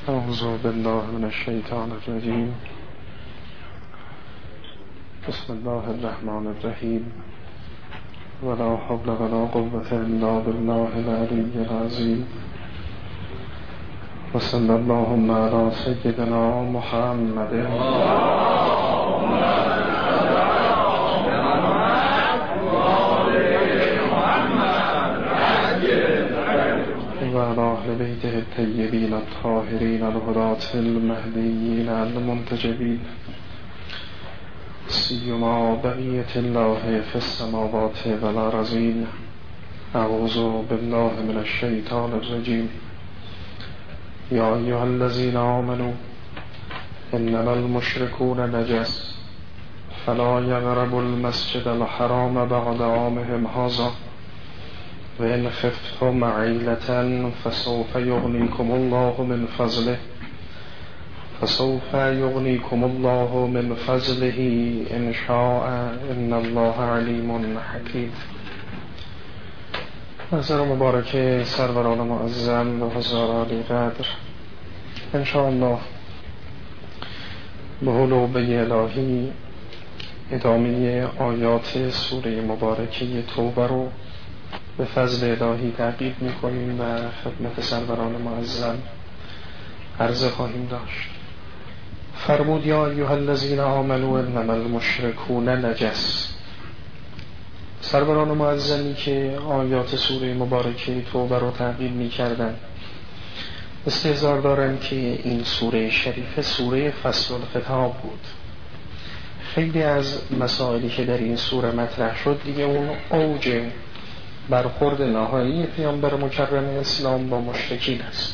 اعوذ بالله من الشیطان الرجیم. بسم الله الرحمن الرحیم. ولا حول ولا قوة الا بالله العلی العظیم. وصلی اللهم علی سیدنا محمد وعلى أهل بيته الطيبين الطاهرين الهداة المهديين المنتجبين سيما بقية الله في السماوات والأرضين. أعوذ بالله من الشيطان الرجيم. يا أيها الذين آمنوا إنما المشركون نجس فلا يقربوا المسجد الحرام بعد عامهم هذا وإن خفتم عيلة فسوف يغنيكم الله من فضله إن شاء إن الله عليم حكيم. نظر مبارک سروران معظم و حضار علی قدر، انشاءالله به حلوبه الهی ادامه آیات سوره مبارکه توبه رو به فضل الهی تعقیب میکنیم و خدمت سروران معظم عرض خواهیم داشت. فرمود یا ایها الذین آمنوا انما المشرکون نجس. سروران معظمی که آیات سوره مبارکه توبه رو تعقیب میکردن استحضار دارن که این سوره شریفه سوره فصل الخطاب بود. خیلی از مسائلی که در این سوره مطرح شد دیگه اون اوج برخورد نهایی پیامبر مکرم اسلام با مشرکین است.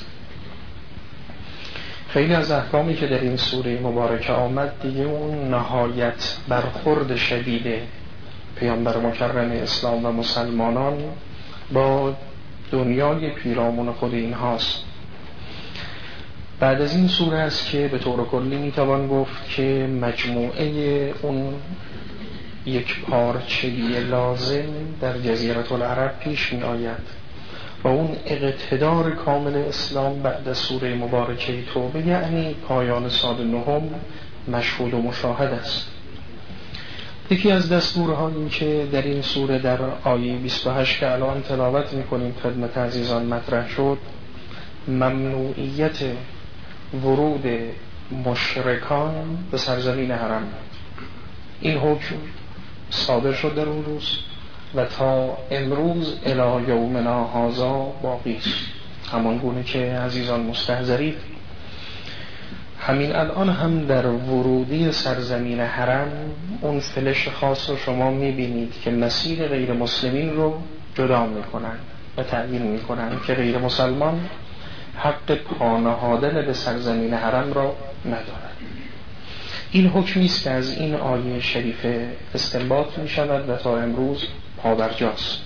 خیلی از احکامی که در این سوره مبارکه آمد دیگه اون نهایت برخورد شدید پیامبر مکرم اسلام و مسلمانان با دنیای پیرامون خود اینهاست. بعد از این سوره است که به طور کلی میتوان گفت که مجموعه اون یک پارچگی لازم در جزیره العرب پیش می آید و اون اقتدار کامل اسلام بعد از سوره مبارکه توبه، یعنی پایان سال نهم، مشهود و مشاهد است. یکی از دستورهایی که در این سوره در آیه 28 که الان تلاوت می کنیم خدمت عزیزان مطرح شد، ممنوعیت ورود مشرکان به سرزمین حرم. این حکم صادر شد در اون روز و تا امروز الی یومنا هذا باقی است. همان گونه که عزیزان مستحضرید همین الان هم در ورودی سرزمین حرم اون فلش خاص رو شما میبینید که مسیر غیر مسلمین رو جدا میکنن و تعیین میکنن که غیر مسلمان حق پانهادن به سرزمین حرم را ندارد. این حکمی است که از این آیه شریفه استنباط می شود و تا امروز پابرجاست.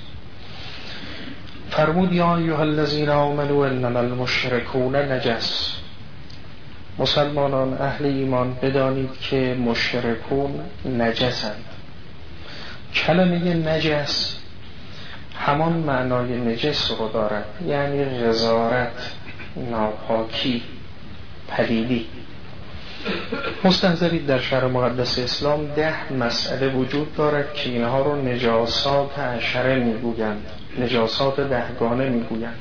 فرمود یا ایها الذین آمنوا انما المشرکون نجس. مسلمانان اهل ایمان بدانید که مشرکون نجسند. کلمه نجس همان معنای نجس رو دارد، یعنی غزارت، ناپاکی، پلیدی. مستحضرید در شرع مقدس اسلام 10 مسئله وجود دارد که اینها رو نجاسات عشره میگویند، نجاسات 10 گانه میگویند.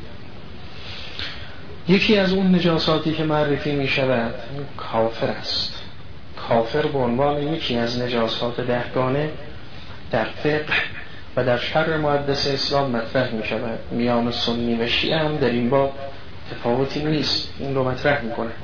یکی از اون نجاساتی که معرفی می شود کافر است. کافر به عنوان یکی از نجاسات 10 گانه در فقه و در شرع مقدس اسلام مطرح می شود. میان سنی و شیعه هم در این باب تفاوتی نیست، این رو مطرح می کنه.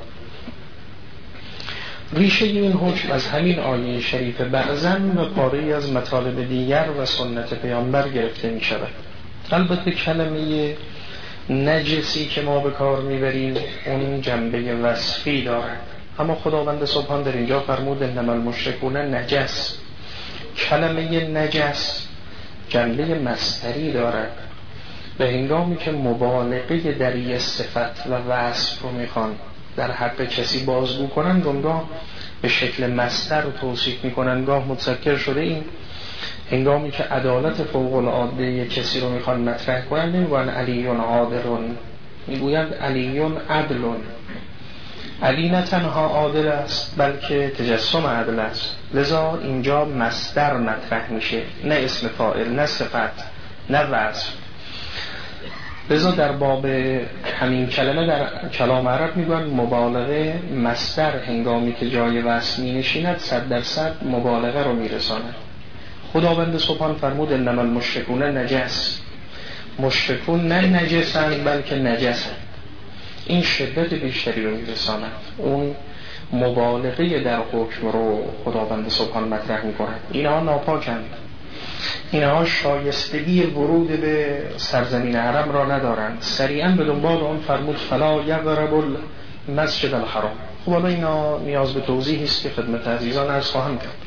ریشه این حکم از همین آیه شریف بعضاً و پاره‌ای از مطالب دیگر و سنت پیامبر گرفته می شود. البته کلمه نجسی که ما به کار میبریم اون جنبه وصفی دارد، اما خداوند سبحان در اینجا فرمود انما المشرکون نجس. کلمه نجس جنبه مصدری دارد به هنگامی که مبالغه در یک صفت و وصف رو میخوان در حق کسی بازگو کنن، گاه به شکل مصدر رو توصیف میکنن، گاه متذکر شده. این هنگامی که عدالت فوق العاده کسی رو میخوان مطرح کنن نمیگوین علیون عادلون، میگویند علیون عدلون. علی نه تنها عادل است بلکه تجسم عدل است، لذا اینجا مصدر مطرح میشه، نه اسم فاعل، نه صفت، نه وصف. لذا در باب همین کلمه در کلام عرب میگن مبالغه مصدر هنگامی که جای وصف می نشیند 100% مبالغه رو میرساند. خداوند سبحان فرمود انما المشرکون نجس، مشرکون نه نجسند بلکه نجسند. این شدت بیشتری رو میرساند، اون مبالغه در حکم رو خداوند سبحان مطرح میکند. اینها ناپاکند، اینها شایستگی ورود به سرزمین حرم را ندارند. سریعا به دنبال اون فرمود فلا یقرب المسجد الحرام. خب حالا اینا نیاز به توضیحی است که خدمت عزیزان عرض خواهم کرد.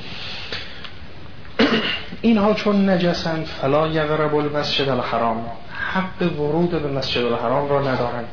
اینها چون نجسند فلا یقرب المسجد الحرام، حق ورود به مسجد الحرام را ندارند.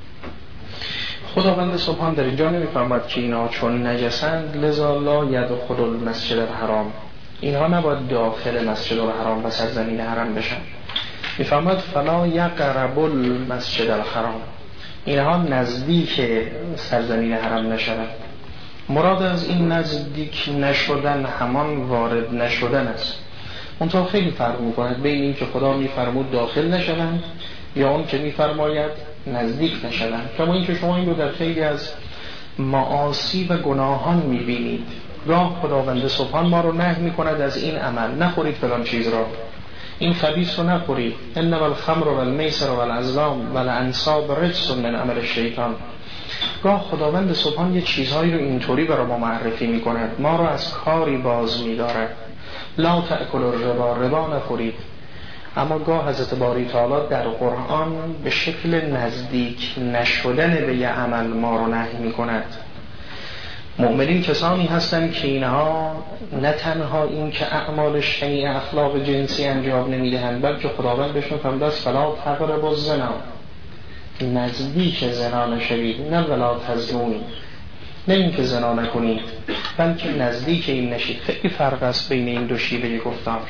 خداوند سبحان در اینجا نمی‌فرماید که اینها چون نجسند لذا لا یدخل المسجد الحرام، اینها نباید داخل مسجد الحرام و سرزمین حرم بشن. می‌فرماید فلا یقرب المسجد الحرام، اینها نزدیک سرزمین حرم نشوند. مراد از این نزدیک نشدن همان وارد نشدن است. اونطور خیلی فرق می‌کند بین این که خدا می‌فرمود داخل نشوند یا اون که می‌فرماید نزدیک نشوند. کما این که شما این رو در خیلی از معاصی و گناهان می‌بینید. گاه خداوند سبحان ما رو نهی می‌کند از این عمل، نخورید فلان چیز را، این خبیث رو نخورید، انما الخمر والمیسر والازلام والانصاب رجس من عمل الشیطان. گاه خداوند سبحان یه چیزهایی رو اینطوری برای ما معرفی می‌کند، ما رو از کاری باز می‌دارد. لا تأکل الربا، ربا نخورید. اما گاه حضرت باری تعالی در قرآن به شکل نزدیک نشدن به یه عمل ما رو نهی می‌کند. مؤمنین کسانی هستند که اینها نه تنها این که اعمال شنیع اخلاق جنسی انجام نمیدهند، بلکه خداوند بهشون فرموده است فلا تقربوا الزنا، نزدیک زنا نشوید، نه ولا تزنون، نه این که زنا نکنید بلکه نزدیک این نشید. خیلی فرق است بین این دو شیوه گفتار.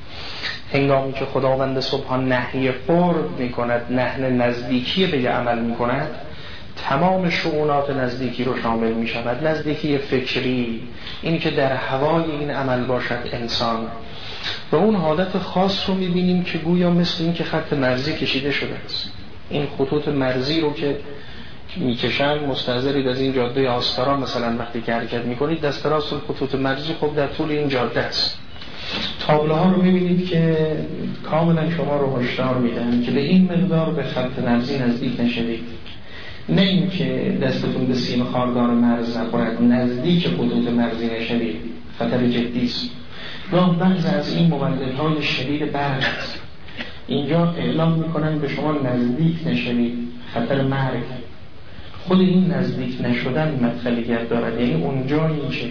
هنگامی که خداوند سبحان نهی قرب میکند، نهی نزدیکی به عمل میکند، تمام شؤونات نزدیکی رو شامل می شود. نزدیکی فکری، این که در هوای این عمل باشد انسان، و اون حالت خاص رو می بینیم که گویا مثل این که خط مرزی کشیده شده است. این خطوط مرزی رو که می کشند، مستحضرید از این جاده آستارا مثلا وقتی که حرکت می کنید، دست راست خطوط مرزی خب در طول این جاده است. تابلوها رو می بینید که کاملا شما رو هشدار می دهند که به این مقدار به خط مرزی نزدیک نشوید، نه این که دستتون به سیم خاردار مرز نخورد، نزدیک حدود مرزی نشوید، خطر جدی است. گاه بعض از این مولدهای شدید برق است، اینجا اعلام میکنن به شما نزدیک نشوید، خطر مرگ. خود این نزدیک نشدن مطلبیت دارد، یعنی اونجایی که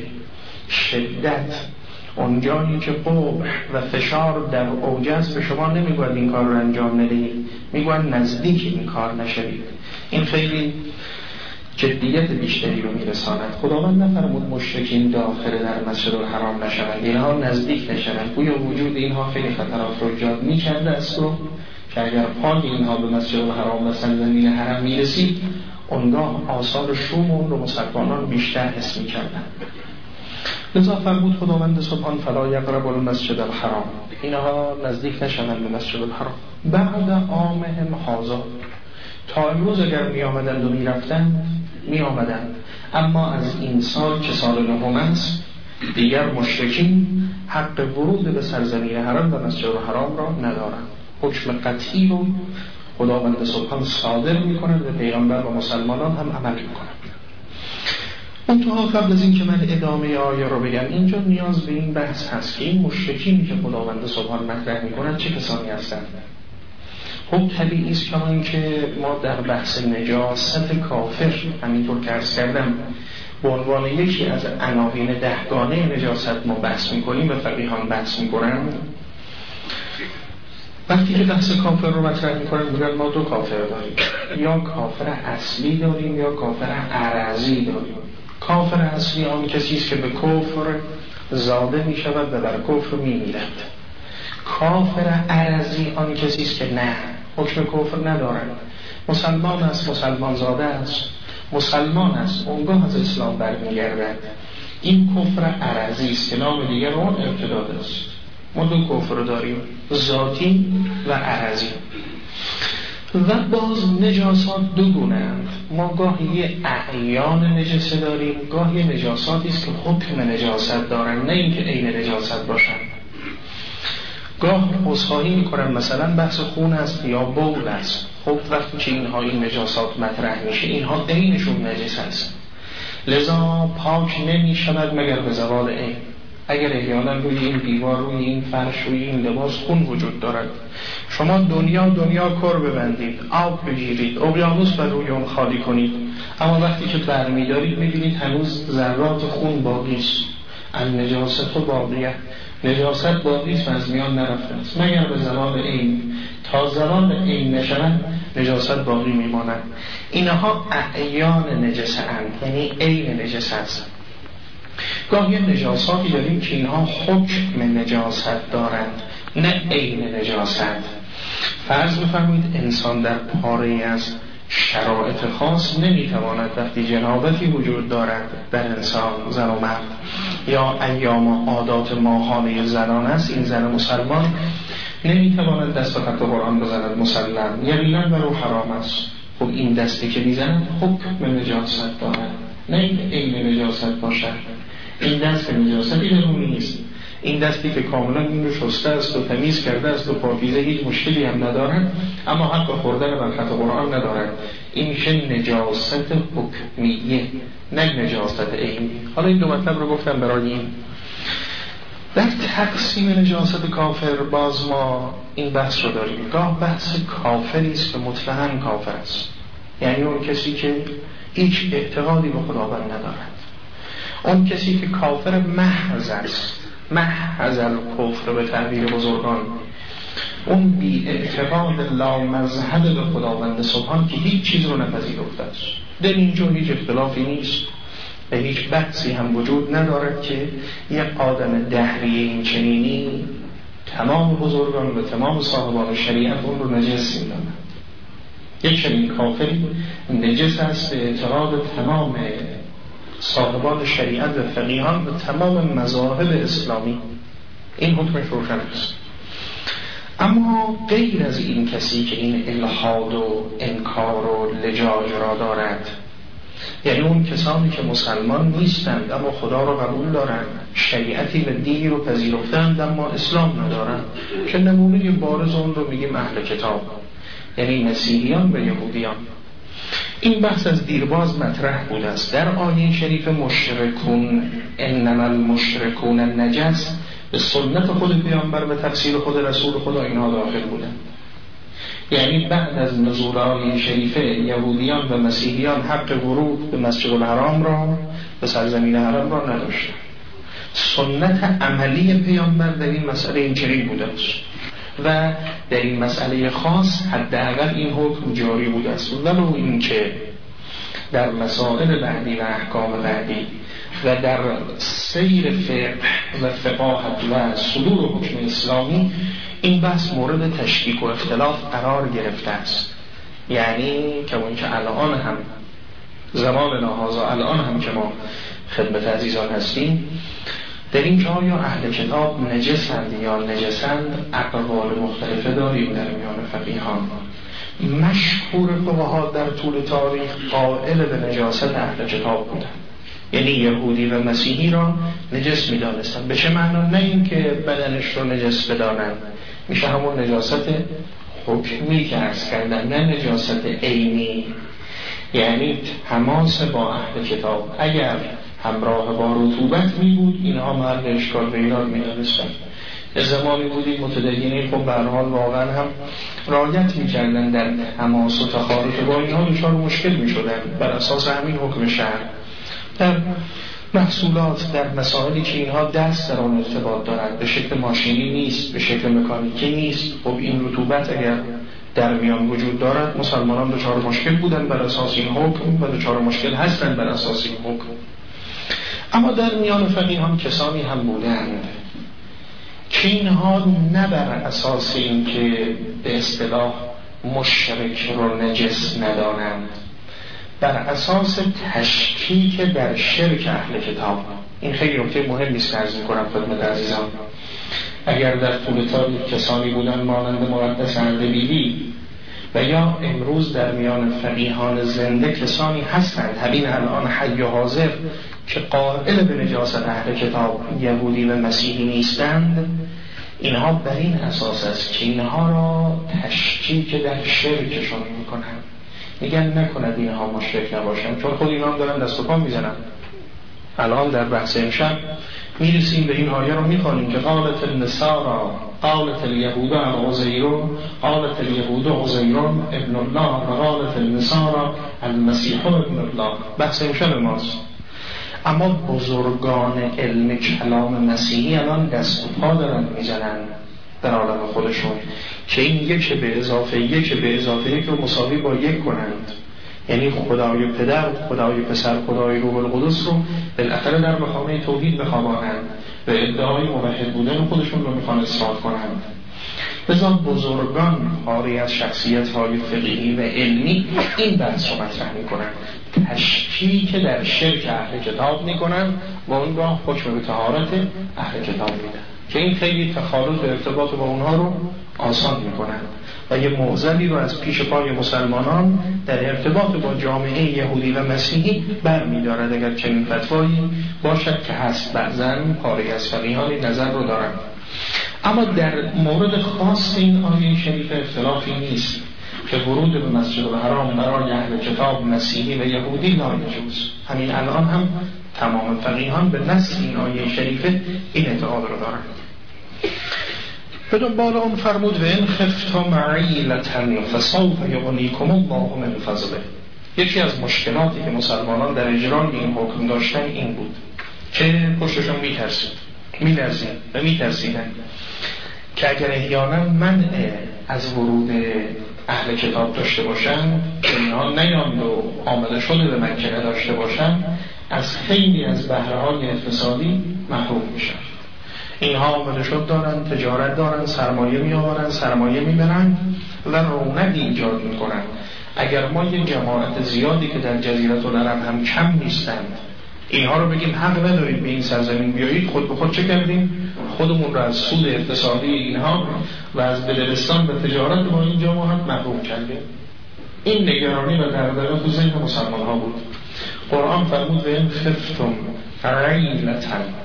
شدت، اونجایی که قبح و فشار در اوج است، به شما نمیگوید این کار رو انجام ندهید، میگوید نزدیک این کار نشوید. این خیلی جدیت بیشتری رو میرساند. خداوند نفرمود مشرکین داخل در مسجد الحرام نشوند، اینها نزدیک نشوند. گویا وجود اینها خیلی خطرات رو ایجاد میکرده است و که اگر پای اینها به مسجد الحرام و سرزمین حرم میرسید، اونگاه آثار شوم اون رو مسلمانان بیشتر حس میکردند. لذا فرمود خداوند سبحان فلا یقربوا المسجد الحرام، اینها نزدیک نشوند به مسجد الحرام بعد عامهم هذا. تا امروز اگر می آمدند و می رفتند می آمدند، اما از این سال که سال نهم است دیگر مشرکین حق ورود به سرزمین حرم و مسجد الحرام را ندارند. حکم قطعی رو خداوند سبحان صادر می کند و پیغمبر و مسلمانان هم عمل می کنند. منتها قبل از این که من ادامه آیه رو بگم، اینجا نیاز به این بحث هست که این مشرکین که خداوند سبحان مطرح می کند چه کسانی هستند. خب طبیعی است کما این که ما در بحث نجاست کافر همینطور که عرض کردم به عنوان یکی از عناوین دهگانه نجاست ما بحث میکنیم و فقیهان بحث میکنن. وقتی که بحث کافر رو مطرح میکنن میگن ما دو کافر داریم، یا کافر اصلی داریم یا کافر عرضی داریم. کافر اصلی آن کسی است که به کفر زاده میشود و بر کفر میمیرد. کافر عرضی آن کسی است که نه، حکم کفر ندارد، مسلمان است، مسلمان زاده است، مسلمان است، اونگاه از اسلام برمیگردد. این کفر عرضی است که نام دیگر اون ارتداد است. ما دو کفر داریم، ذاتی و عرضی. و باز نجاسات دو گونه اند. ما گاهی اعیان نجسه داریم، گاهی نجاساتی است که حکم نجاست دارن، نه اینکه عین نجاست باشن. گاه عذرخواهی میکنن مثلا بحث خون است یا بول است، خب وقتی که اینها این نجاسات مطرح میشه اینها عینشون نجس است، لذا پاک نمیشود مگر به زوال عین. اگر احیانا روی این دیوار، روی این فرش، روی این لباس خون وجود دارد، شما دنیا کر ببندید، آب بگیرید، اقیانوس بر روی اون خالی کنید، اما وقتی که برمیدارید میبینید هنوز ذرات خون باقی است. النجاست باقیه، نجاست باقی است و از میان نرفته است مگر به زوال عین. تا زوال عین نشود نجاست باقی میماند. اینها اعیان نجس اند، یعنی عین نجس است. گاهی نجاساتی داریم که اینها حکم نجاست دارند، نه عین نجاست. فرض بفرمایید انسان در پاره‌ای از شرایط خاص نمیتواند، وقتی جنابتی وجود دارد در انسان، زن و مرد، یا ایام و عادات ماهانه زنان است، این زن مسلمان نمیتواند دست به خط قرآن بزند مسلم، یقینا برو حرام است. خب این دستی که میزند حکم نجاست دارد، نه این عین نجاست باشد. این دست به نجاستی درونی نیست. این دستی که کاملا این رو شسته است و تمیز کرده است و پاکیزه، هیچ مشکلی هم ندارد، اما حق خوردن بر خط قرآن ندارد. این میشه نجاست حکمیه، نه نجاست عینی. حالا این دو مطلب رو گفتم برای این. در تقسیم نجاست کافر باز ما این بحث رو داریم. گاه بحث کافری است که مطلقاً کافر است، یعنی اون کسی که هیچ اعتقادی به خداوند ندارد، اون کسی که کافر محض است، محض الکفر به تعبیر بزرگان، اون بی اعتقاد لا مذهب به خداوند سبحان که هیچ چیز رو نپذیرفته است. در اینجا هیچ اختلافی نیست و هیچ بحثی هم وجود ندارد که یک آدم دهری این چنینی تمام بزرگان و تمام صاحبان شریعت اون رو نجس می‌دانند. یک چنین کافری نجس است به اعتقاد تمام صاحبان شریعت و فقیهان و تمام مذاهب اسلامی. این حکمش روشن است. اما غیر از این کسی که این الحاد و انکار و لجاج را دارد، یعنی اون کسانی که مسلمان نیستند اما خدا را قبول دارند، شریعتی و دینی رو پذیرفتند اما اسلام ندارند، که نمونه بارز اون رو میگیم اهل کتاب، یعنی مسیحیان و یهودیان. این بحث از دیرباز مطرح بوده است. در آیه شریف مشرکون انما المشرکون النجس، به سنت خود پیامبر و تفسیر خود رسول خدا اینها داخل بودن. یعنی بعد از نزول آیه شریفه یهودیان و مسیحیان حق ورود به مسجد الحرام را، به سرزمین حرام را نداشتند. سنت عملی پیامبر در این مسئله اینجوری بوده است و در این مسئله خاص حداقل این حکم جاری بوده است. ولو اینکه در مسائل بعدی و احکام بعدی و در سیر فقه و فقاهت و صدور حکم اسلامی این بحث مورد تشکیک و اختلاف قرار گرفته است. یعنی که اون که الان هم زمان نهازا، الان هم که ما خدمت عزیزان هستیم، در این جا یا اهل کتاب نجسند یا نجسند اقوال مختلفه داریم در میان فقیهان. مشهور فقها در طول تاریخ قائل به نجاست اهل کتاب بودن، یعنی یهودی و مسیحی را نجس می دانستن. به چه معنا؟ نه این که بدنش رو نجس بدانن، میشه همون نجاست حکمی که عرض کردن، نه نجاست عینی. یعنی تماس با اهل کتاب اگر همراه با رطوبت می بود اینها محل اشکال و ایراد می دانستن. زمانی بودی متدینین خب به هر حال واقعا هم رعایت می کردن در تماس و تخالف با اینها دچار مشکل می شدن بر اساس همین حکم شرع. در محصولات، در مسائلی که اینها دست در آن ارتباط دارند، به شکل ماشینی نیست، به شکل مکانیکی نیست، خب این رطوبت اگر در میان وجود دارد مسلمانان دچار مشکل بودن بر اساس این حکم و دچار مشکل هستند بر اساس این حکم. اما در میان فقیهان کسانی هم بودند که اینها نه بر اساس این که به اصطلاح مشرک رو نجس ندانند، بر اساس تشکیک در شرک اهل کتاب. این خیلی نکته مهمی است که عرض می‌کنم خدمت عزیزان. اگر در طول تاریخ کسانی بودن مانند مقدس اردبیلی و یا امروز در میان فقیهان زنده کسانی هستند همین الان حی و حاضر که قائل به نجاست اهل کتاب یهودی و مسیحی نیستند، اینها بر این اساس است که اینها را تشکیک در شرکشون میکنن، میگن نکند اینها مشرک نباشن، چون خود اینا هم دارن دست و پا میزنن. الان در بحث امشب میرسیم به این آیه رو میخوانیم که قالت النصارى قالت اليهود عزیر قالت اليهود عزیر ابن الله و قالت النصارى المسیح ابن الله. بحث امشب ماست. اما بزرگان علم کلام مسیحی الان دست و پا دارن میزنن در عالم خودشون که این یک به اضافه یک رو مساوی با یک کنند، یعنی خدای پدر، خدای پسر، خدای روح القدس رو بالاخره در بخانه توحید بخوابانند و ادعای موحد بودن خودشون رو میخوان اثبات کنند. لذا بزرگان خارج از شخصیت‌های فقهی و علمی این بحث رو مطرح میکنن، تشکیک در شرک اهل کتاب میکنن و اونگاه حکم به طهارت اهل کتاب میدن که این خیلی تخالف و ارتباط با اونها رو آسان میکنن و یه معضلی رو از پیش پای مسلمانان در ارتباط با جامعه یهودی و مسیحی برمی‌دارد اگر چنین فتوایی باشد که هست. بعضاً خارج از فقیهان نظر رو دارن. اما در مورد خاص این آیه شریف اختلافی نیست که ورود به مسجد الحرام برای اهل کتاب مسیحی و یهودی ناجوز. همین الان هم تمام فقیهان به نص این آیه شریفه این اعتقاد رو دارن. به دنبال اون فرمود و ان خفتم عیلة فسوف یغنیکم الله من فضله. یکی از مشکلاتی که مسلمانان در اجرای این حکم داشتن این بود که پشتشون میلرزید و میترسیدن که اگر احیانا منع از ورود اهل کتاب داشته باشن، اینها نیامد و آمده شده به مکه داشته باشن، از خیلی از بهره‌های اقتصادی محروم میشن. اینها آمده شد دارن، تجارت دارن، سرمایه میآورن، سرمایه میبرن و رونقی ایجاد میکنن. اگر ما یه جماعت زیادی که در جزیره العرب هم کم نیستند اینها رو بگیم حق ندارید به این سرزمین بیایید، خود به خود چه کردیم؟ خودمون رو از سود اقتصادی اینها و از بدبستان و تجارت با این جماعت محروم کردیم. این نگرانی و دغدغه تو ذهن مسلمان ها بود. قرآن فرمود و ان خفتم عیلة،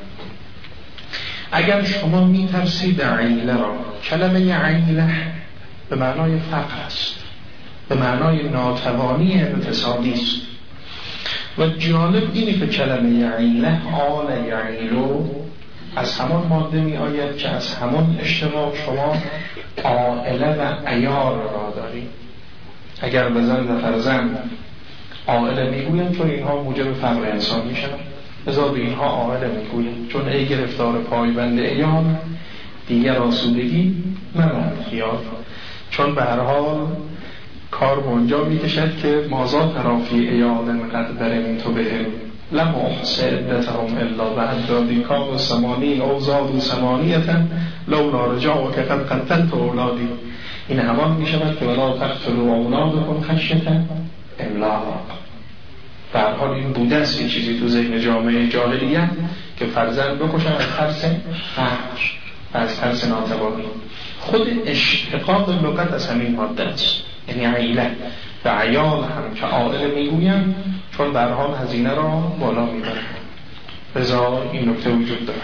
اگر شما میترسید عیله را، کلمه عیله به معنای فقر است، به معنای ناتوانی اقتصادی است و جالب اینه که کلمه عیله آل یعیلو از همان ماده می آید که از همان اشتقاق شما عائله و عیار را دارید. اگر به زن و فرزند عائله میگویم چون اینها موجب فقر انسان میشن، ازا به اینها عائله میگویم چون ای گرفتار پایبند عیال دیگر آسودگی نماند خیال، چون به هر حال کار به اونجا میکشد که مازا ترافی عیال قد برم تو بهم لم احص عدتهم الا بعد دادی کام و سمانین او زاد و سمانیتا لولا رجاع و که قد قتلت اولادی. این همان میشود که ولا تقتلوا اولادکم خشیة املاق. به هر حال این بوده است یه چیزی تو ذهن جامعه جاهلیت که فرزند بکشن از ترس فقر و از ترس ناتوانی. خود اشتقاق لغت از همین ماده است، یعنی عیله و عیال هم که عائله میگویم چون به هر حال هزینه را بالا میبرن. لذا این نکته وجود دارد.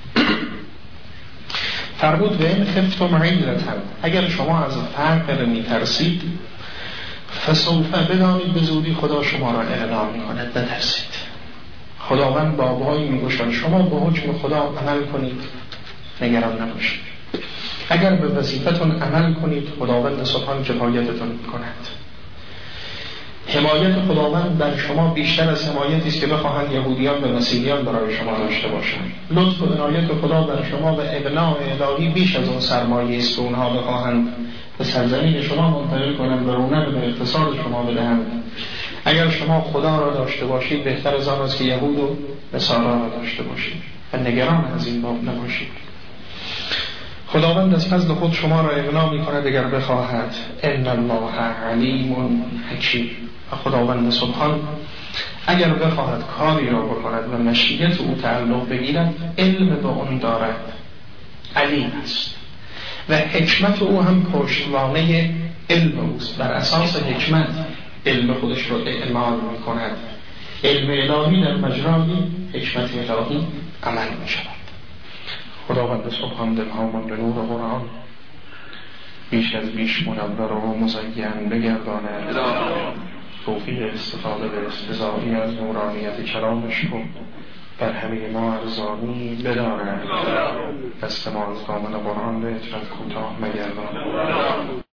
فرمود و این خفتم عیلة، اگر شما از فقر میترسید فسوف بدانید به زودی خدا شما را اعلام میکند، نترسید. خداوند بابهایی میگوشن شما به حکم خدا عمل کنید، نگران نباشید. اگر به وظیفتون عمل کنید خداوند سبحان کفایتتون میکند. حمایت خداوند بر شما بیشتر از حمایتی است که بخواهند یهودیان و مسیحیان برای شما داشته باشند. لطف و عنایت خدا بر شما و ابناء الهی بیش از اون سرمایه است که اونها بخواهند به سرزمین شما منتقل کنند و رونق به اقتصاد شما بدهند. اگر شما خدا را داشته باشید بهتر از آن است که یهود و نصارا را داشته باشید و نگران از این باب نباشید. خداوند از فضل خود شما را اغنا می کند اگر بخواهد. ان الله علیم حکیم. و خداوند سبحان اگر بخواهد کاری را بکند و مشیت او تعلق بگیرد علم به اون دارد، علیم است و حکمت او هم پشتوانه علم اوست. بر اساس حکمت علم خودش رو اعمال می کند. علم الهی در مجرای حکمت الهی عمل می شود. خداوند سبحان دلهامان به نور قرآن بیش از بیش منور و مزین بگرداند. توفیق استفاده به استزایی از نورانیت کلامش رو بر همه ما ارزانی بدارد. دست ما از دامن قرآن به اطرف کوتاه مگرداند.